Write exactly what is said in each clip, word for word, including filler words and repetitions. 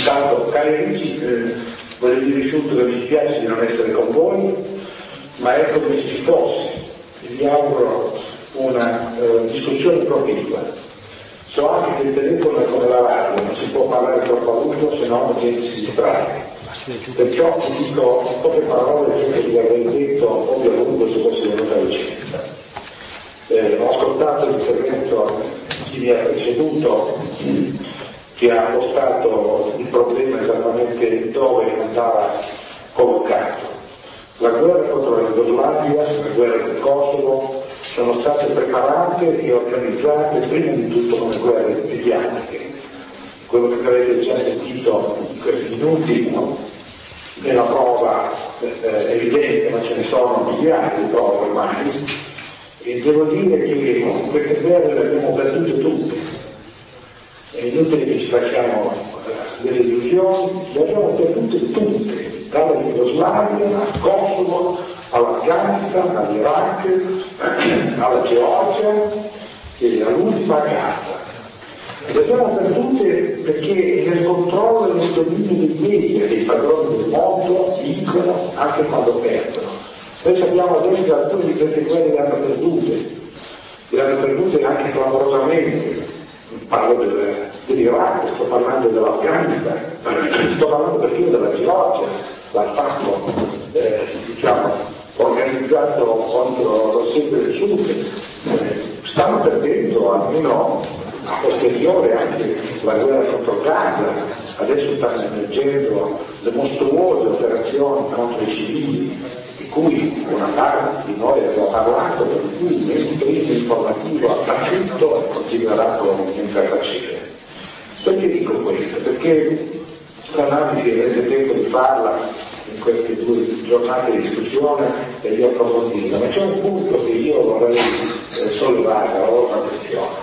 Intanto, cari amici, eh, voglio dire subito che mi dispiace di non essere con voi, ma ecco come ci fosse. Vi auguro una eh, discussione proficua. So anche che il telefono è come la radio, non si può parlare troppo a lungo, se no la gente si distrae. Perciò ti dico poche parole che vi avrei detto un po' più a lungo se fosse venuta la licenza. Eh, ho ascoltato l'intervento di chi mi ha preceduto, che ha postato il problema esattamente dove andava collocato. La guerra contro la Jugoslavia, la guerra del Kosovo, sono state preparate e organizzate prima di tutto come guerre mediatiche. Quello che avete già sentito in questi minuti è una prova eh, evidente, ma ce ne sono migliaia di prove ormai, e devo dire che queste guerre le abbiamo battute tutte. È inutile che ci facciamo delle illusioni, le abbiamo perdute tutte, dalla Jugoslavia al Kosovo, all'Afghanistan, all'Iraq, alla Georgia e all'ultima Gaza. Le abbiamo perdute perché nel controllo e nel dominio dei media, dei padroni del mondo, vincono anche quando perdono. Noi sappiamo adesso che alcune di queste guerre le hanno perdute, le hanno perdute anche clamorosamente. Parlo del, dell'Iraq, sto parlando dell'Afghanistan, sto parlando perfino della Georgia, l'attacco eh, diciamo, organizzato contro lo Sud del Sud. Eh, stanno perdendo almeno a posteriore anche la guerra contro Gaza, adesso stanno emergendo le mostruose operazioni contro i civili, di cui una parte di noi abbiamo parlato, per cui il meccanismo informativo ha tacciuto e continuerà probabilmente a tacere. Perché dico questo? Perché l'analisi avete tempo di farla in queste due giornate di discussione e di approfondirla, ma c'è un punto che io vorrei eh, sollevare alla vostra attenzione.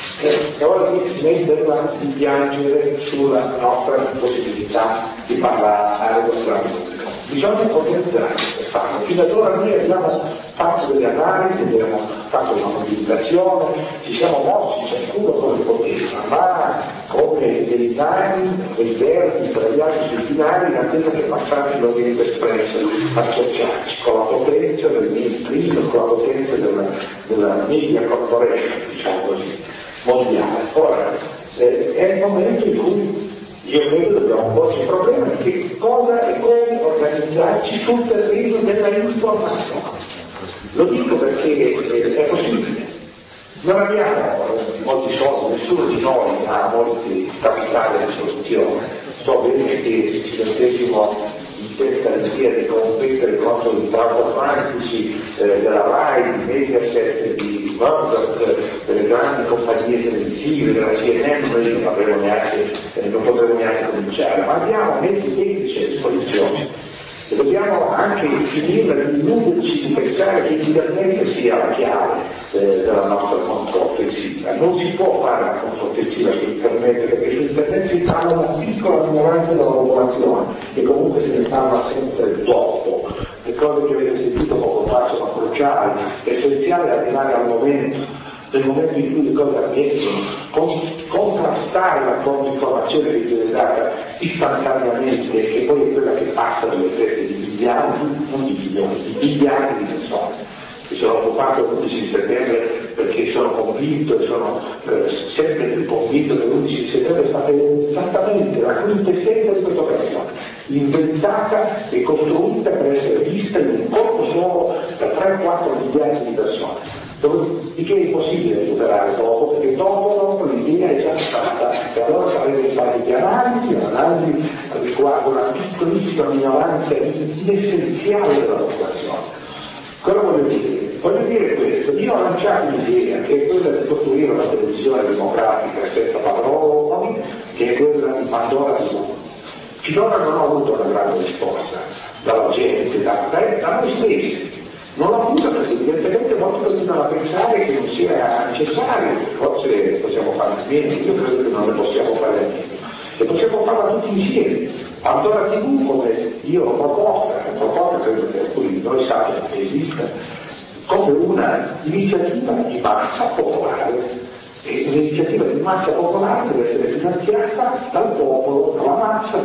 E ora mi smetterla di piangere sulla nostra possibilità di parlare con la musica. Bisogna organizzarsi per farlo. Fino ad ora noi abbiamo fatto delle analisi, abbiamo fatto una mobilitazione, ci siamo mossi ciascuno come poteva, ma come dei nani, dei verdi, italiani centinari, in attesa che passasse l'Oriente Espresso, associarci con la potenza del mainstream, con la potenza della, della media corporation, diciamo così, mondiale. Ora, eh, è il momento in cui io credo dobbiamo porci il problema di che cosa e come organizzarci sul terreno della informazione. Lo dico perché eh, è possibile. Non abbiamo molti soldi, nessuno di noi ha molti capitali a disposizione. So bene che se ci mettessimo in testa l'idea di competere contro i transatlantici eh, della RAI, di Mediaset, di Murdoch, delle grandi compagnie televisive, della C N N, noi non avremo neanche, eh, non potremo neanche cominciare, ma abbiamo mezzi tecnici a disposizione. E dobbiamo anche finire di illuderci di pensare che l'internet sia la chiave eh, della nostra controffensiva. Non si può fare una controffensiva su internet, perché su internet si parla una piccola minoranza della popolazione e comunque se ne parla sempre dopo. Le cose che avete sentito poco fa sono cruciali, è essenziale arrivare al momento, nel momento in cui le cose avvengono, con, contrastare la fonte di informazione che viene data istantaneamente, che poi è quella che passa dalle teste di miliardi, non di milioni, di miliardi di persone. Mi sono occupato l'undici di settembre perché sono convinto e sono eh, sempre più convinto che l'undici di settembre è stata esattamente la quintessenza di questa operazione, inventata e costruita per essere vista in un colpo solo da tre quattro miliardi di persone. Di che è impossibile recuperare dopo, perché dopo l'idea è già stata, e allora saremo stati di analisi, un'analisi riguardo una piccolissima minoranza inessenziale della popolazione. Cosa voglio dire? Voglio dire questo, io ho lanciato l'idea che è quella di costruire una televisione democratica senza padroni, che è quella di Pandora tivù. Finora non ho avuto una grande risposta dalla gente, da, da noi stessi. Non l'ho avuto perché evidentemente molti continuano a pensare che non sia necessario, forse possiamo fare meno, io credo che non ne possiamo fare meno. E possiamo farla tutti insieme. Pandora tivù, come io l'ho proposta, l'ho proposta credo che alcuni di noi sappiano che esista, come una iniziativa di massa popolare. E un'iniziativa di massa popolare deve essere finanziata dal popolo, dalla massa,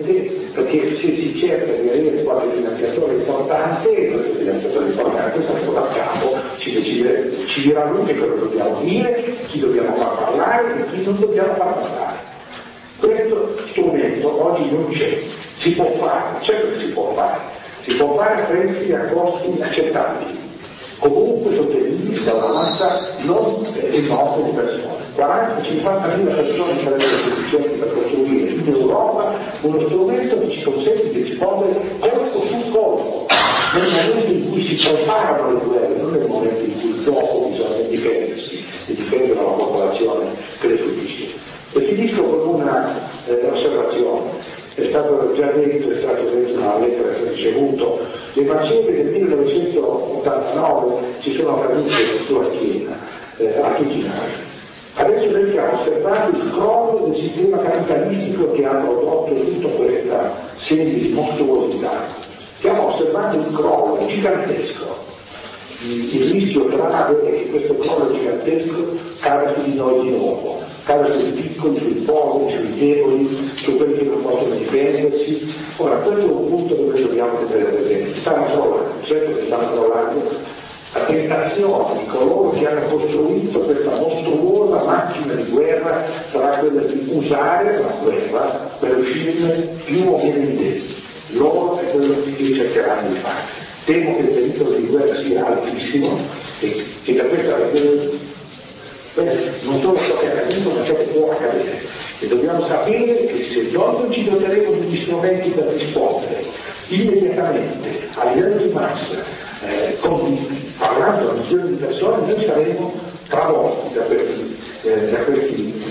tempo, perché se si cerca di avere qualche finanziatore importante, questo finanziatore importante sarà a capo, ci, decide, ci dirà lui che cosa dobbiamo dire, chi dobbiamo far parlare e chi non dobbiamo far parlare. Questo strumento oggi non c'è, si può fare, certo che si può fare, si può fare a prezzi a costi accettabili, comunque sostenibili da una massa non enorme di persone. quaranta cinquanta mila persone sarebbero sufficienti per costruire in Europa uno strumento che ci consente di rispondere colpo su colpo, nel momento in cui si preparano le guerre, non nel momento in cui dopo bisogna difendersi e difendere la popolazione che le subisce. E finisco con una eh, osservazione. È stato già detto, è stato detto nella lettera che ho ricevuto, le macerie del millenovecentottantanove ci sono cadute sulla schiena, eh, a tutti noi. Adesso noi stiamo osservando il crollo del sistema capitalistico che ha prodotto tutta questa serie di mostruosità. Stiamo osservando un crollo gigantesco. Il rischio grave è che questo crollo gigantesco cada su di noi di nuovo, cada sui piccoli, sui poveri, sui deboli, su quelli che non possono difendersi. Ora, questo è un punto dove dobbiamo tenere presente. Stanno crollando, certo che stanno crollando la tentazione di coloro che hanno costruito questa mostruosa macchina di guerra sarà quella di usare la guerra per uscirne più o meno indebiti. Loro è quello che cercheranno di fare. Temo che il pericolo di guerra sia altissimo e che da questa ragione beh, non solo ciò che è accaduto ma ciò che può accadere. E dobbiamo sapere che se non ci doteremo degli strumenti per rispondere immediatamente a livello di massa, eh, con, parlando a milioni di persone, noi saremo travolti da questi, eh, da questi.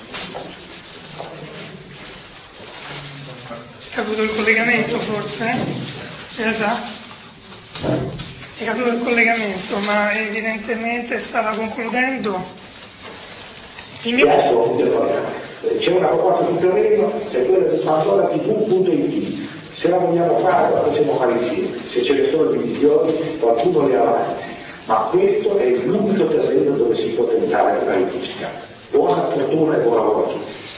È caduto il collegamento forse? Esatto. È caduto il collegamento, ma evidentemente stava concludendo. Il mio... C'è una proposta sul terreno, è quella di Pandora tivù punto it. Se la vogliamo fare, la possiamo fare insieme. Se ce ne sono divisioni, qualcuno le avanti. Ma questo è l'unico terreno dove si può tentare la politica. Buona fortuna e buon lavoro a tutti.